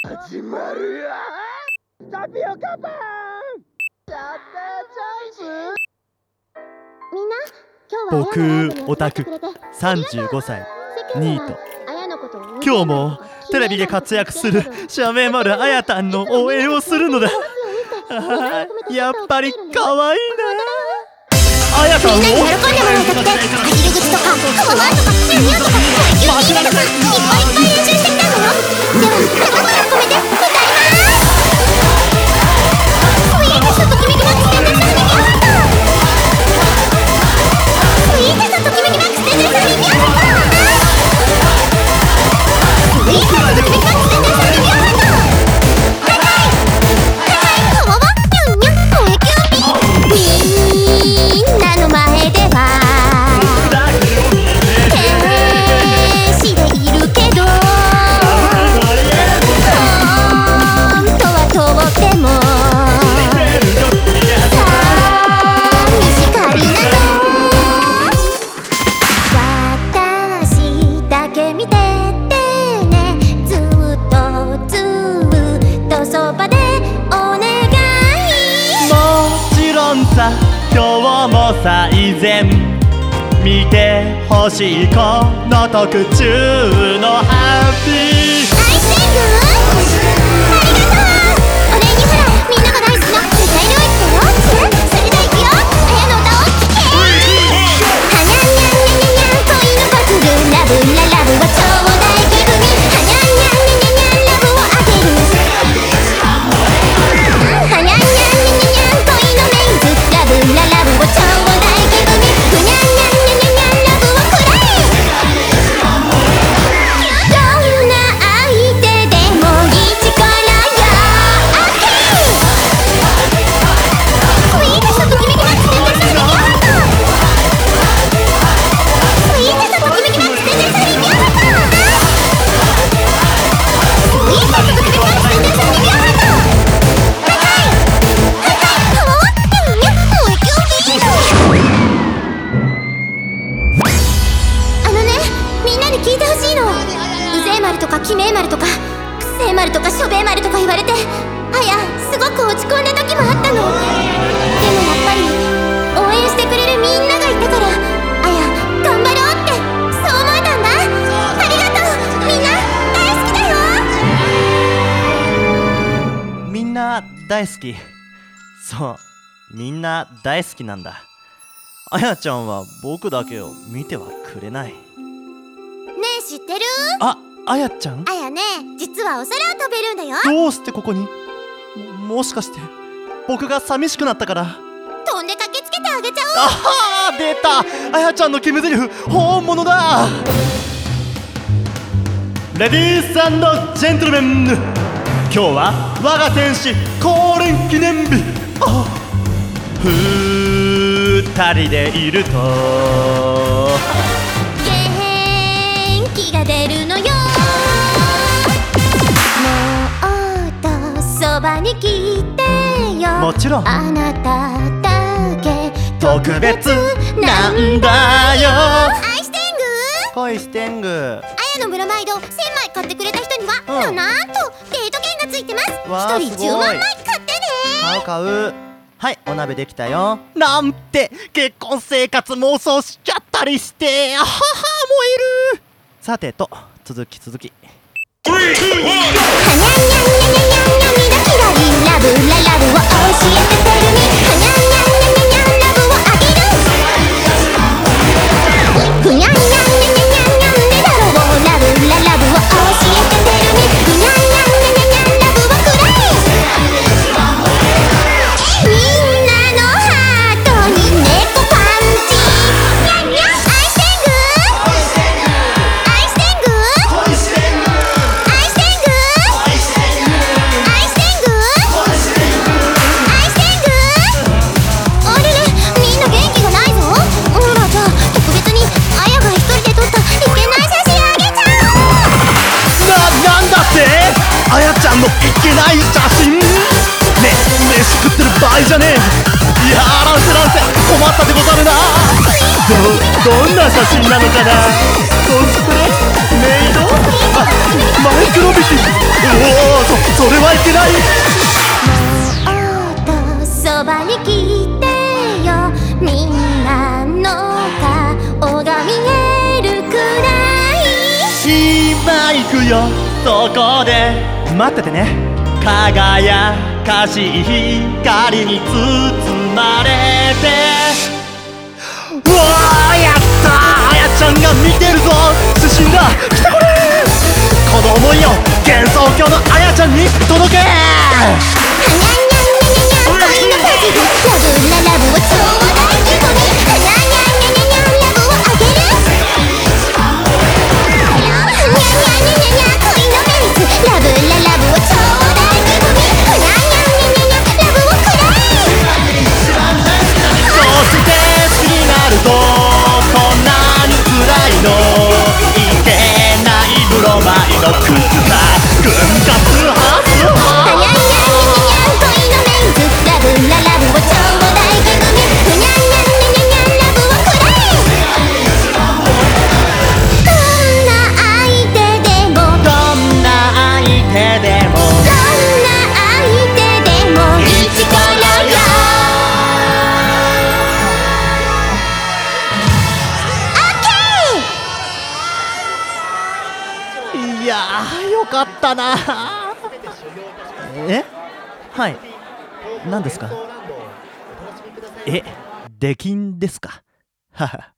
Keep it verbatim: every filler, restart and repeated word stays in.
始まるよ。タピオカパンシャッターチャンス。 みんな今日は僕オタクさんじゅうごさいニート。今日もテレビで活躍するシャメマルあやたんの応援をするのだ。やっぱり可愛いな。あやたんをみんなに喜んでもらいたくてアヒル口とかカワワンとかニューニューとかキューニーとかいっぱいいっぱい練習してきたのよ。では願いを込めて歌います。スイートさときめきマックス天然さんにミャートスイートさときめきマックス天然さんにミャートスイートさときめきマックス天然さんにミャート高い高いカワワニュンニュン萌えキュンピみんなの前では天使でいるけど本当はとっても寂しがりなの。私だけ見ててね。ずっとずっとそばでお願い。 もちろんさ、今日も最善見てほしいこの特注のハッピーアイステングありがとう。お礼にほらみんなが大好きな絶対料理だよ。それじゃいくよ。あやの歌を聴け。はにゃんにゃんにゃんにゃん恋のパズルラブララブは超大気組。はにゃんにゃんにゃんにゃんラブをあげる。はにゃんにゃんにゃんにゃん恋のメイズラブララブは超大気組。ふにゃんにゃんにゃんにゃんラブをくらえ。どんな相手でも一からよ OK。 スイートさときめきマックス天然さんにミャートスイートさときめきマックス天然さんにミャートスイートさときめきマックス天然さんにミャート高い高いカワワニュンニュン萌えキュンピーあのね、みんなに聞いてほしいの。うぜえ丸とかきめえ丸とかくせえ丸とかしょべえ丸とか言われてあやすごく落ち込んだ時もあったの。でもやっぱり応援してくれるみんながいたからあや頑張ろうってそう思えたんだ。ありがとう。みんな大好きだよ。 みんな大好き。そう、みんな大好きなんだ。あやちゃんは僕だけを見てはくれない。 ねえ知ってる？ あ、あやちゃん、 あやね実はお空を飛べるんだよ。 どうしてここに？ももしかして僕が寂しくなったから？ 飛んで駆けつけてあげちゃおう。 あはー、出た。あやちゃんの決め台詞本物だ。レディース&ジェントルメン、今日は我が天使降臨記念日。あ、二人でいると元気が出るのよ。もっとそばに来てよ。 もちろんあなただけ特別なんだよ。 アイステング恋ステング。 あやのブラマイドせんまい買ってくれた人には、 うんなんとデート券がついてます。 わーひとりじゅうまんまい買ってね。 買う買う。はい、お鍋できたよ。なんて結婚生活妄想しちゃったりして、あはは燃える。さてと続き続き。 はにゃんにゃんにゃんにゃんにゃん涙きらりラブララブを教えてテルミ。はにゃんにゃんにゃんにゃんラブをあげる。ふにゃんにゃんにゃんにゃんにゃんでだろうラブララブを教えてテルミ。ふにゃんにゃんにゃんにゃんラブをくらえ。みんなのハートに猫パンチ。にゃんにゃんアイステングアイステングアイステングアイステングアイステングアイステングあれれみんな元気がないぞ。ほらじゃあ特別にあやが一人で撮ったイケない写真あげちゃおう。 な、なんだって？あやちゃんのいけない写真？ね、飯食ってる場合じゃねえ。いやー、乱世乱世困ったでござるな。ど、どんな写真なのかな。コスプレ？メイド？あ、マイクロビティ。おお、そ、 そこで待っててね。輝かしい光に包まれて、うわーやったー、あやちゃんが見てるぞ。出身だ、来てこれ。この想いを幻想郷のあやちゃんに届け。いやー、よかったな。え、はい、何ですか。え、出禁ですか。はは。